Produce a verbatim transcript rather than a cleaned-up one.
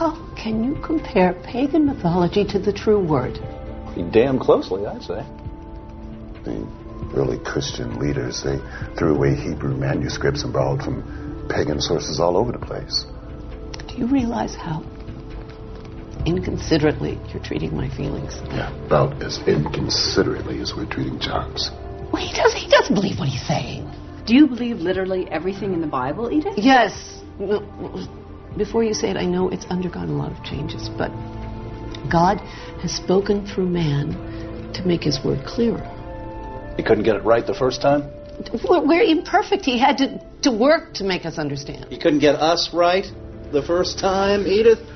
How can you compare pagan mythology to the true word? Pretty damn closely, I'd say. The early Christian leaders, they threw away Hebrew manuscripts and borrowed from pagan sources all over the place. Do you realize how inconsiderately you're treating my feelings? Yeah, about as inconsiderately as we're treating John's. Well, he doesn't, he doesn't believe what he's saying. Do you believe literally everything in the Bible, Edith? Yes. Before you say it, I know it's undergone a lot of changes, but God has spoken through man to make his word clearer. He couldn't get it right the first time? We're, we're imperfect. He had to, to work to make us understand. He couldn't get us right the first time, Edith?